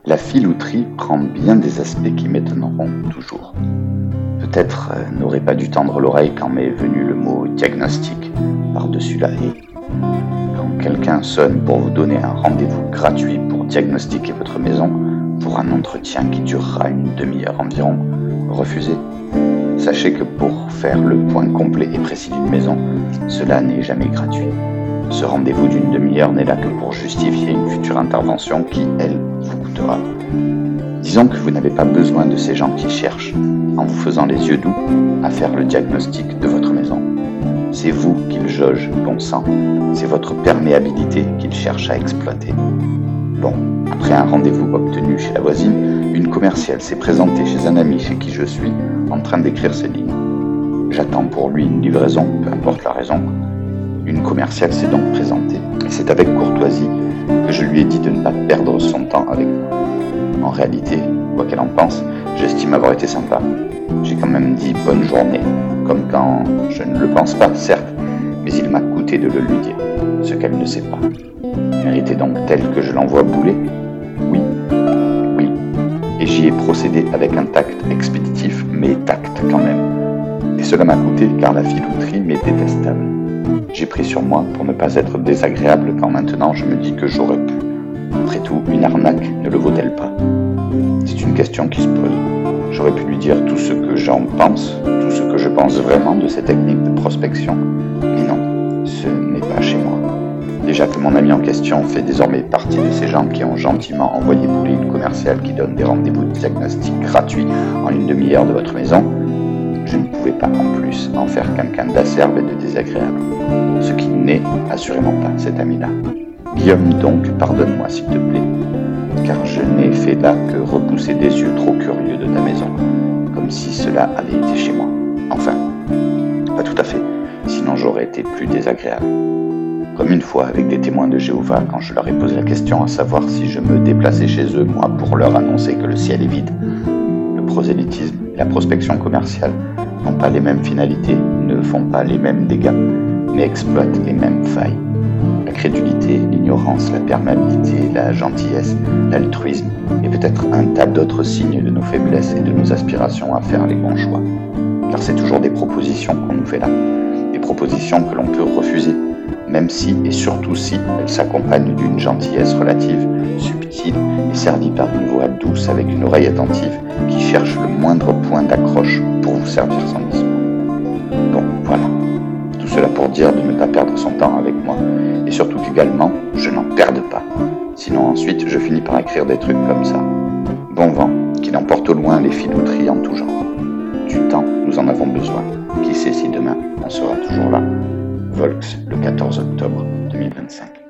La filouterie prend bien des aspects qui m'étonneront toujours. Peut-être n'aurais pas dû tendre l'oreille quand m'est venu le mot diagnostic par-dessus la haie. Quand quelqu'un sonne pour vous donner un rendez-vous gratuit pour diagnostiquer votre maison, pour un entretien qui durera une demi-heure environ, refusez. Sachez que pour faire le point complet et précis d'une maison, cela n'est jamais gratuit. Ce rendez-vous d'une demi-heure n'est là que pour justifier une future intervention qui, elle, vous coûtera. Disons que vous n'avez pas besoin de ces gens qui cherchent, en vous faisant les yeux doux, à faire le diagnostic de votre maison. C'est vous qu'ils jaugent, bon sang. C'est votre perméabilité qu'ils cherchent à exploiter. Bon, après un rendez-vous obtenu chez la voisine, une commerciale s'est présentée chez un ami chez qui je suis, en train d'écrire ces lignes. J'attends pour lui une livraison, peu importe la raison. Une commerciale s'est donc présentée, et c'est avec courtoisie que je lui ai dit de ne pas perdre son temps avec moi. En réalité, quoi qu'elle en pense, j'estime avoir été sympa. J'ai quand même dit bonne journée, comme quand je ne le pense pas, certes, mais il m'a coûté de le lui dire, ce qu'elle ne sait pas. Méritait donc-t-elle que je l'envoie bouler ? Oui, et j'y ai procédé avec un tact expéditif, mais tact quand même. Et cela m'a coûté car la filouterie m'est détestable. J'ai pris sur moi pour ne pas être désagréable quand maintenant je me dis que j'aurais pu. Après tout, une arnaque ne le vaut-elle pas ? C'est une question qui se pose. J'aurais pu lui dire tout ce que j'en pense, tout ce que je pense vraiment de ces techniques de prospection. Mais non, ce n'est pas chez moi. Déjà que mon ami en question fait désormais partie de ces gens qui ont gentiment envoyé bouler une commerciale qui donne des rendez-vous de diagnostic gratuits en une demi-heure de votre maison, je ne pouvais pas en plus en faire quelqu'un d'acerbe et de désagréable. Ce qui n'est assurément pas cet ami-là. Guillaume, donc, pardonne-moi s'il te plaît, car je n'ai fait là que repousser des yeux trop curieux de ta maison, comme si cela avait été chez moi. Enfin, pas tout à fait, sinon j'aurais été plus désagréable. Comme une fois avec des témoins de Jéhovah, quand je leur ai posé la question à savoir si je me déplaçais chez eux, moi, pour leur annoncer que le ciel est vide. Le prosélytisme et la prospection commerciale n'ont pas les mêmes finalités, ne font pas les mêmes dégâts, mais exploitent les mêmes failles. La crédulité, l'ignorance, la perméabilité, la gentillesse, l'altruisme et peut-être un tas d'autres signes de nos faiblesses et de nos aspirations à faire les bons choix. Car c'est toujours des propositions qu'on nous fait là, des propositions que l'on peut refuser, même si et surtout si elles s'accompagnent d'une gentillesse relative, subtile et servie par une voix douce avec une oreille attentive qui cherche le moindre point d'accroche pour vous servir son discours. Bon, voilà. Tout cela pour dire de ne pas perdre son temps avec moi, et surtout qu'également, je n'en perde pas. Sinon ensuite, je finis par écrire des trucs comme ça. Bon vent, qu'il emporte au loin les filouteries en tout genre. Du temps, nous en avons besoin. Qui sait si demain, on sera toujours là. Volx, le 14 octobre 2025.